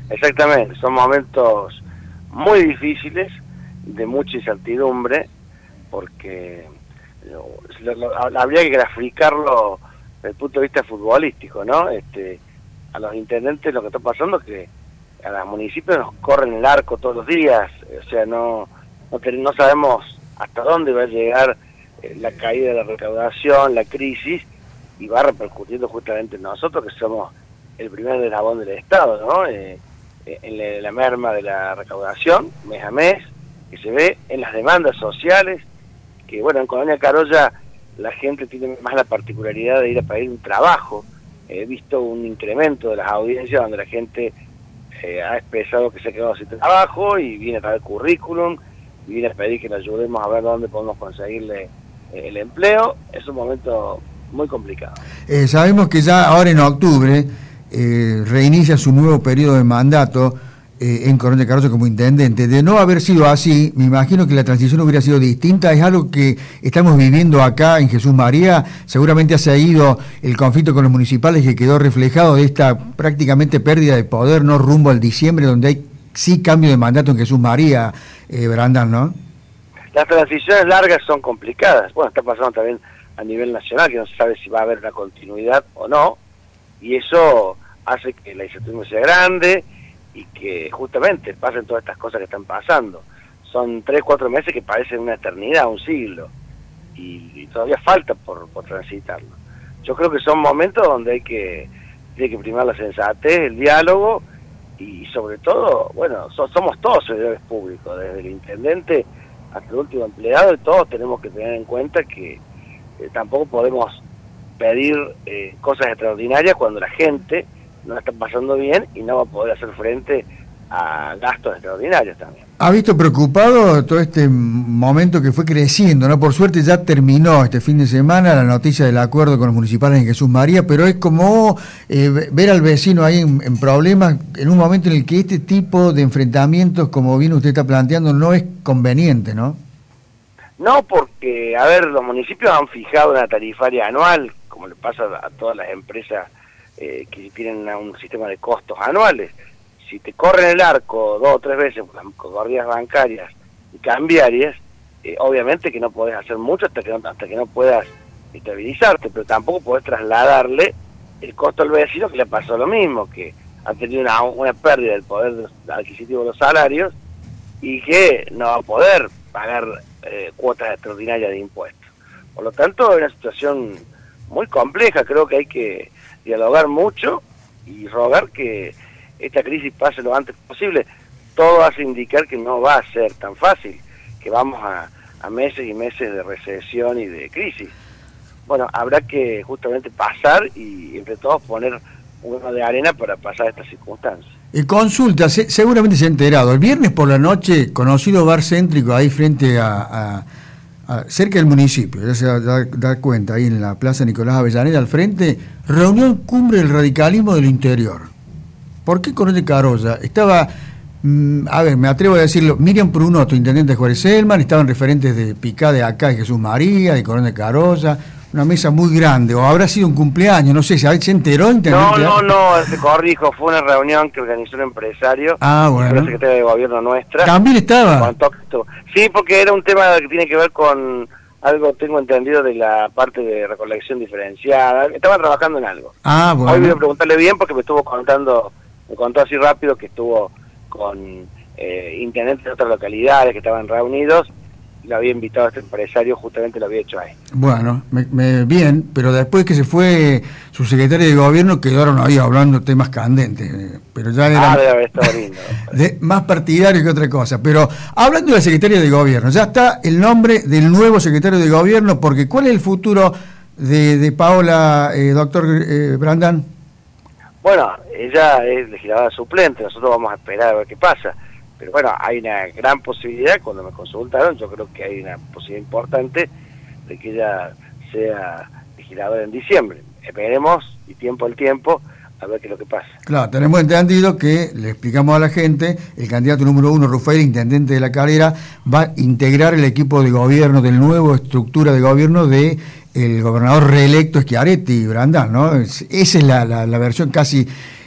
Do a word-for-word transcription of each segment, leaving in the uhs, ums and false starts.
Exactamente, son momentos muy difíciles, de mucha incertidumbre, porque lo, lo, lo, habría que graficarlo desde el punto de vista futbolístico, ¿no? Este, a los intendentes lo que está pasando es que a los municipios nos corren el arco todos los días, o sea, no, no, no sabemos hasta dónde va a llegar eh, la caída de la recaudación, la crisis, y va repercutiendo justamente en nosotros, que somos el primer eslabón del Estado, ¿no? Eh, en la, la merma de la recaudación, mes a mes, que se ve en las demandas sociales, que bueno, en Colonia Carolla la gente tiene más la particularidad de ir a pedir un trabajo. He visto un incremento de las audiencias donde la gente eh, ha expresado que se ha quedado sin trabajo y viene a traer currículum, y viene a pedir que le ayudemos a ver dónde podemos conseguirle eh, el empleo. Es un momento muy complicado. Eh, sabemos que ya ahora en octubre eh, reinicia su nuevo periodo de mandato eh, en Coronel Carolla como intendente. De no haber sido así, me imagino que la transición hubiera sido distinta. Es algo que estamos viviendo acá en Jesús María. Seguramente ha seguido el conflicto con los municipales que quedó reflejado de esta prácticamente pérdida de poder, no rumbo al diciembre, donde hay sí cambio de mandato en Jesús María, eh, Brandán, ¿no? Las transiciones largas son complicadas. Bueno, está pasando también a nivel nacional, que no se sabe si va a haber una continuidad o no, y eso hace que la incertidumbre sea grande y que justamente pasen todas estas cosas que están pasando. Son tres, cuatro meses que parecen una eternidad, un siglo, y, y todavía falta por, por transitarlo. Yo creo que son momentos donde hay que, hay que primar la sensatez, el diálogo, y sobre todo, bueno, so, somos todos servidores públicos, desde el intendente hasta el último empleado, y todos tenemos que tener en cuenta que Eh, tampoco podemos pedir eh, cosas extraordinarias cuando la gente no la está pasando bien y no va a poder hacer frente a gastos extraordinarios también. ¿Ha visto preocupado todo este momento que fue creciendo, ¿no? Por suerte ya terminó este fin de semana la noticia del acuerdo con los municipales en Jesús María, pero es como eh, ver al vecino ahí en, en problemas en un momento en el que este tipo de enfrentamientos, como bien usted está planteando, no es conveniente, ¿no? No, porque, a ver, los municipios han fijado una tarifaria anual, como le pasa a todas las empresas eh, que tienen un sistema de costos anuales. Si te corren el arco dos o tres veces por las corridas bancarias y cambiarias, eh, obviamente que no podés hacer mucho hasta que no, hasta que no puedas estabilizarte, pero tampoco podés trasladarle el costo al vecino, que le pasó lo mismo, que ha tenido una, una pérdida del poder adquisitivo de los salarios y que no va a poder pagar eh, cuotas extraordinarias de impuestos. Por lo tanto, es una situación muy compleja. Creo que hay que dialogar mucho y rogar que esta crisis pase lo antes posible. Todo hace indicar que no va a ser tan fácil, que vamos a, a meses y meses de recesión y de crisis. Bueno, habrá que justamente pasar y entre todos poner un grano de arena para pasar estas circunstancias. Eh, consulta, se, seguramente se ha enterado, el viernes por la noche, conocido bar céntrico ahí frente a, a, a cerca del municipio, ya se da, da cuenta, ahí en la Plaza Nicolás Avellaneda, al frente, reunión cumbre del radicalismo del interior. ¿Por qué Coronel Carolla? Estaba, mmm, a ver, me atrevo a decirlo, Miriam Prunoto, intendente de Juárez Selman, estaban referentes de Picá de acá, de Jesús María, de Coronel Carolla, una mesa muy grande, o habrá sido un cumpleaños, no sé, ¿se enteró? No, no, no, te corrijo, fue una reunión que organizó un empresario, ah, bueno. la secretaria de gobierno nuestra. ¿También estaba? Sí, porque era un tema que tiene que ver con algo, tengo entendido, de la parte de recolección diferenciada, estaban trabajando en algo. Ah, bueno. Hoy voy a preguntarle bien porque me estuvo contando, me contó así rápido que estuvo con eh, intendentes de otras localidades que estaban reunidos. Lo había invitado a este empresario, justamente lo había hecho ahí. Bueno, me, me, bien, pero después que se fue su secretario de gobierno quedaron ahí hablando temas candentes, pero ya era ah, debe haber estado lindo. de, más partidario que otra cosa. Pero hablando de la secretaria de gobierno, ya está el nombre del nuevo secretario de gobierno, porque ¿cuál es el futuro de, de Paola, eh, doctor eh, Brandán? Bueno, ella es legisladora suplente, nosotros vamos a esperar a ver qué pasa. Pero bueno, hay una gran posibilidad, cuando me consultaron, yo creo que hay una posibilidad importante de que ella sea legisladora en diciembre. Esperemos, y tiempo al tiempo, a ver qué es lo que pasa. Claro, tenemos entendido que, le explicamos a la gente, el candidato número uno, Rufael, intendente de La Calera, va a integrar el equipo de gobierno, del nuevo estructura de gobierno de el gobernador reelecto Schiaretti, Brandán, ¿no? Esa es la, la, la versión casi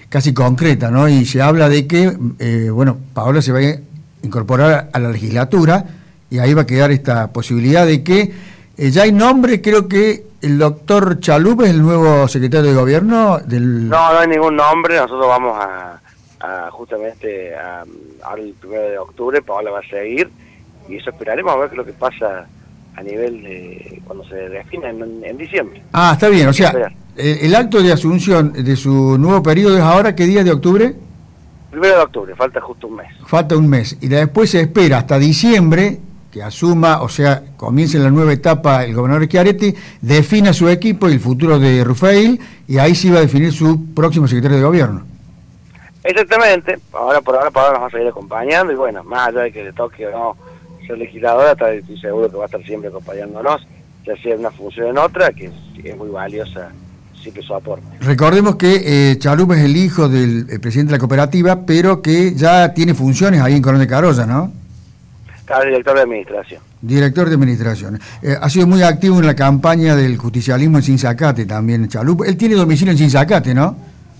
casi concreta, ¿no? Y se habla de que, eh, bueno, Paola se va a incorporar a la legislatura y ahí va a quedar esta posibilidad de que eh, ya hay nombre, creo que el doctor Chalup es el nuevo secretario de gobierno del... No, no hay ningún nombre, nosotros vamos a, a justamente a, ahora el primero de octubre, Paola va a seguir, y eso esperaremos a ver qué es lo que pasa a nivel de cuando se defina en, en diciembre. Ah, está bien, o sea, el, el acto de asunción de su nuevo periodo es ahora, ¿qué día de octubre? Primero de octubre, falta justo un mes. Falta un mes, y después se espera hasta diciembre que asuma, o sea, comience la nueva etapa el gobernador Schiaretti, defina su equipo y el futuro de Rufeil, y ahí sí va a definir su próximo secretario de gobierno. Exactamente, ahora por ahora Paola nos va a seguir acompañando, y bueno, más allá de que le toque o no ser legisladora, estoy seguro que va a estar siempre acompañándonos, ya sea en una función o en otra, que es, es muy valiosa siempre su aporte. Recordemos que eh, Chalup es el hijo del el presidente de la cooperativa, pero que ya tiene funciones ahí en Coronel de Carolla, ¿no? Cada director de administración. Director de administración. Eh, ha sido muy activo en la campaña del justicialismo en Sinzacate también, Chalup. Él tiene domicilio en Sinzacate, ¿no?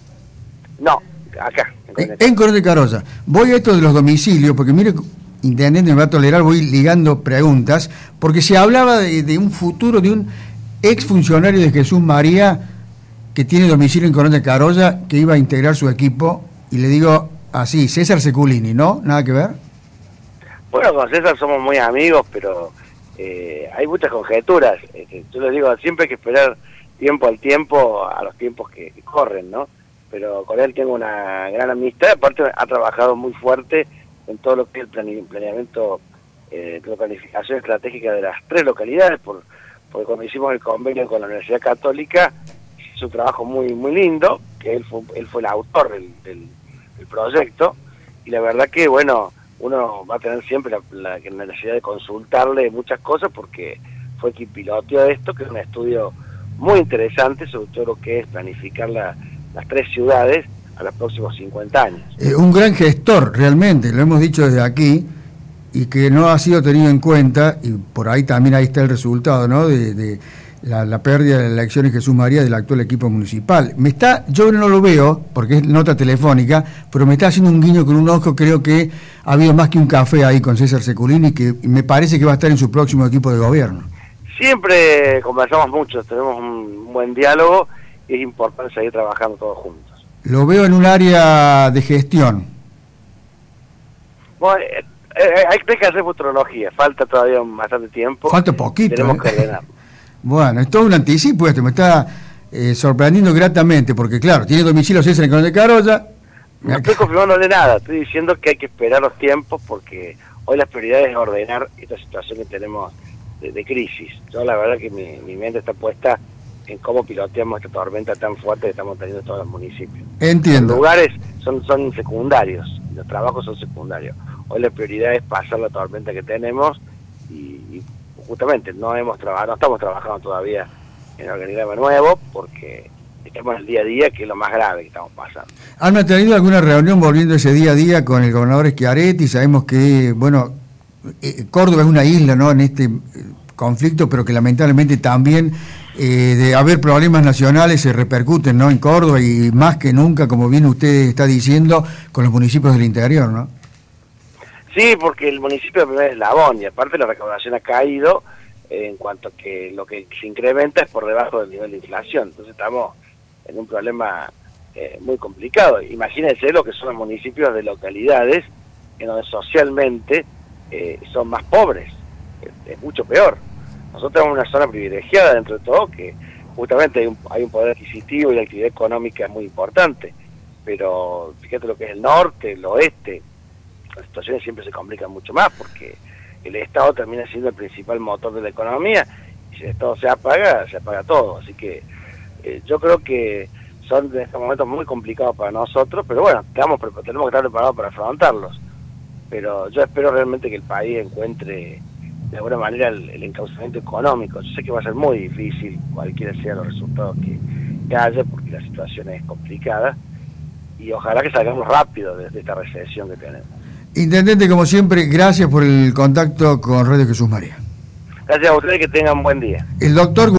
No, acá. En, en Coronel de Carolla. Voy a esto de los domicilios, porque mire, intendente, me va a tolerar, voy ligando preguntas, porque se hablaba de, de un futuro, de un exfuncionario de Jesús María que tiene domicilio en Coronel de Carolla, que iba a integrar su equipo, y le digo así, César Seculini, ¿no? ¿Nada que ver? Bueno, con César somos muy amigos, pero eh, hay muchas conjeturas. Eh, yo les digo, siempre hay que esperar tiempo al tiempo, a los tiempos que, que corren, ¿no? Pero con él tengo una gran amistad, aparte ha trabajado muy fuerte en todo lo que es el planeamiento, eh, la planificación estratégica de las tres localidades, por, porque cuando hicimos el convenio con la Universidad Católica, hizo un trabajo muy muy lindo, que él fue, él fue el autor del, del, del proyecto, y la verdad que, bueno, uno va a tener siempre la, la, la necesidad de consultarle muchas cosas, porque fue quien piloteó esto, que es un estudio muy interesante sobre todo lo que es planificar la, las tres ciudades a los próximos cincuenta años. Eh, un gran gestor, realmente, lo hemos dicho desde aquí, y que no ha sido tenido en cuenta, y por ahí también ahí está el resultado, ¿no?, de, de la, la pérdida de las elecciones Jesús María del actual equipo municipal. Me está, yo no lo veo, porque es nota telefónica, pero me está haciendo un guiño con un ojo. Creo que ha habido más que un café ahí con César Seculini, que me parece que va a estar en su próximo equipo de gobierno. Siempre conversamos mucho, tenemos un buen diálogo, y es importante seguir trabajando todos juntos. Lo veo en un área de gestión. Bueno, eh, eh, hay que hacer futurología, falta todavía bastante tiempo. Falta poquito. Tenemos ¿eh? que ordenar. Bueno, es todo un anticipo esto, me está eh, sorprendiendo gratamente, porque claro, tiene domicilio César en Coronel de Carolla. No estoy confirmando de nada, estoy diciendo que hay que esperar los tiempos, porque hoy las prioridades es ordenar esta situación que tenemos de, de crisis. Yo la verdad que mi, mi mente está puesta en cómo piloteamos esta tormenta tan fuerte que estamos teniendo en todos los municipios. Entiendo. Los lugares son, son secundarios, los trabajos son secundarios. Hoy la prioridad es pasar la tormenta que tenemos, y, y justamente no hemos trabajado, no estamos trabajando todavía en el organigrama nuevo, porque estamos en el día a día, que es lo más grave que estamos pasando. ¿Han tenido alguna reunión volviendo ese día a día con el gobernador Schiaretti? Sabemos que, bueno, eh, Córdoba es una isla, ¿no?, en este conflicto, pero que lamentablemente también eh, de haber problemas nacionales se repercuten, ¿no?, en Córdoba, y más que nunca, como bien usted está diciendo, con los municipios del interior, ¿no? Sí, porque el municipio de primer eslabón, y aparte la recaudación ha caído, eh, en cuanto a que lo que se incrementa es por debajo del nivel de inflación. Entonces estamos en un problema eh, muy complicado. Imagínense lo que son los municipios de localidades en donde socialmente eh, son más pobres. Es, es mucho peor. Nosotros tenemos una zona privilegiada dentro de todo, que justamente hay un, hay un poder adquisitivo y la actividad económica es muy importante. Pero fíjate lo que es el norte, el oeste, las situaciones siempre se complican mucho más, porque el Estado termina siendo el principal motor de la economía, y si el Estado se apaga, se apaga todo. Así que eh, yo creo que son en estos momentos muy complicados para nosotros, pero bueno, estamos, tenemos que estar preparados para afrontarlos. Pero yo espero realmente que el país encuentre de alguna manera el, el encauzamiento económico. Yo sé que va a ser muy difícil, cualquiera sean los resultados que, que haya, porque la situación es complicada, y ojalá que salgamos rápido de, de esta recesión que tenemos. Intendente, como siempre, gracias por el contacto con Radio Jesús María. Gracias a ustedes, que tengan un buen día. El doctor